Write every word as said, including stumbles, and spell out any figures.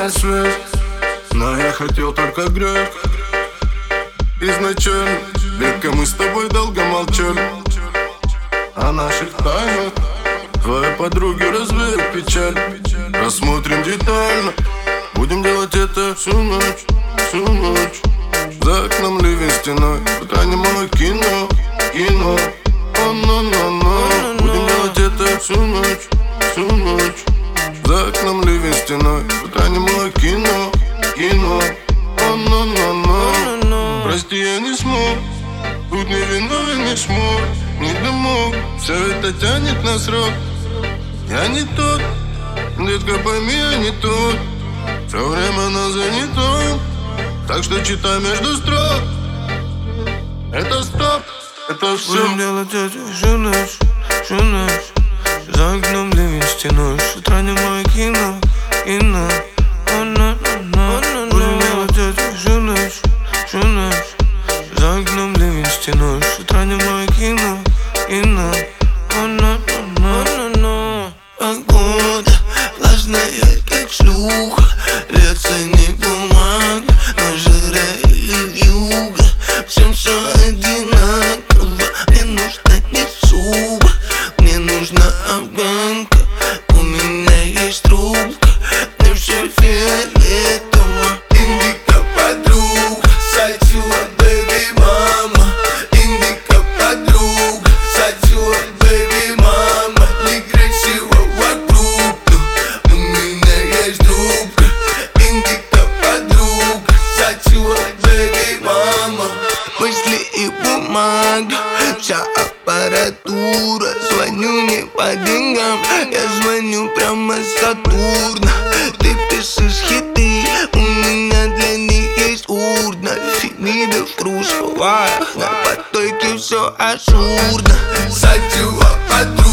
свет, но я хотел только грех. Изначально, редко мы с тобой долго молчали о наших тайнах. Твои подруги развеют печаль. Рассмотрим детально. Будем делать это всю ночь, всю ночь. За окном ливень стеной, пока немало кино, кино. О-но-но-но. Будем делать это всю ночь, всю ночь. За окном ливень стеной, пока немало кино, кино. О-но-но-но. Прости, я не смог, тут не виновен, не смог, не домог. Все это тянет на срок. Я не тот, детка, пойми, я не тот. Все время на занятом, так что читай между строк. Это стоп, это все. Будем делать это всю ночь, всю ночь. За окном ливень стеной, с утра немое кино, кино. Будем делать это всю ночь, всю ночь. За окном ливень стеной, с утра немое кино, кино. Погода влажная, как шлюха. Льется не бумага, но жира и вьюга. Всем все одинаково. Мне нужна не шуба, мне нужна афганка. У меня есть трубка, мне все фиолетово. Индика подруга, сатила бэби мама. Индика подруга, сатила бэби мама. Некрасиво вокруг, но у меня есть трубка. Индика подруга, сатила бэби мама. Мысли и бумага, вся аппаратура. Звоню не по деньгам, я звоню прямо с Сатурна. Ты пишешь хиты, у меня для них есть урна. Фемиды в трусовых, на потоке все ажурно. Сатила подруга.